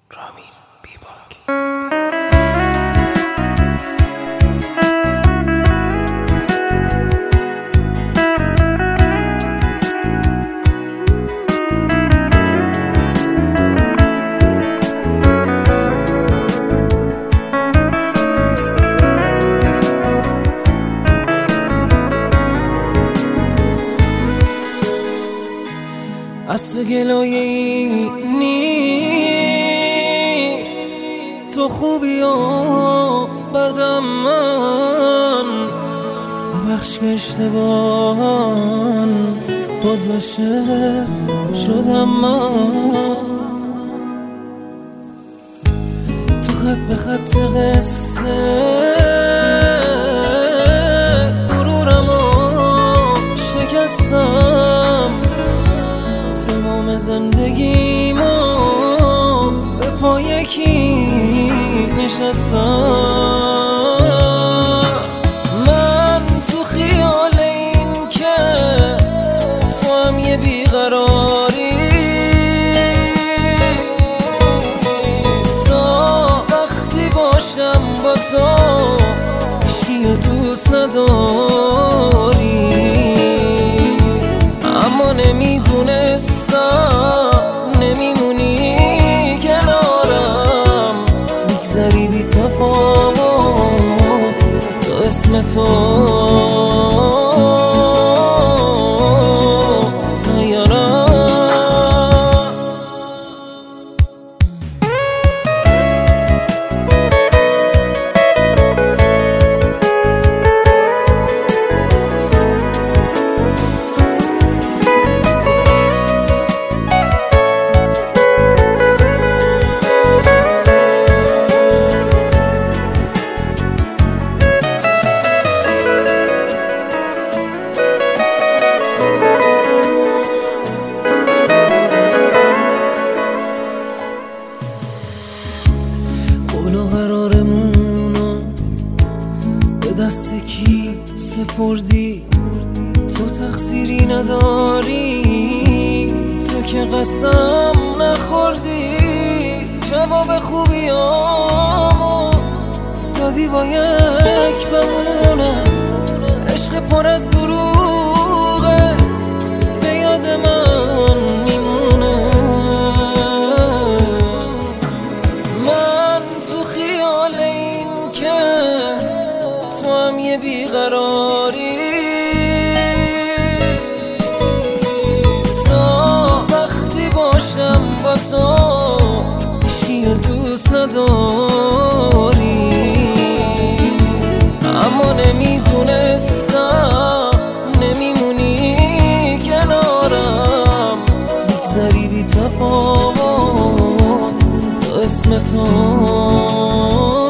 رامین بیباک. از تو گلایه‌ای نیست، تو خوبی و بدم من ببخش که اشتباهان باز عاشقت شدم من. تو خط به خط قصه غرورمو شکستم، تمام زندگیمو به پای کی نشستم. من تو خیال این که تو هم یه بیقراری، تا وقتی باشم با تو هیچکی دوست نداری. اما نمیمونی کنارم، میگذری بی تفاوت تو اسم تو نیارم. قول و قرارمونو به دست کی سپردی؟ تو تقصیری نداری، تو که قسم نخوردی. جواب خوبیامو دادی با یک بمونه، عشق پر از دروغت به یاد من میمونه. تو هم یه بیقراری، تا وقتی باشم با تو هیچکی دوست نداری. اما نمیمونی کنارم، میگذری بی تفاوت تو اسم تو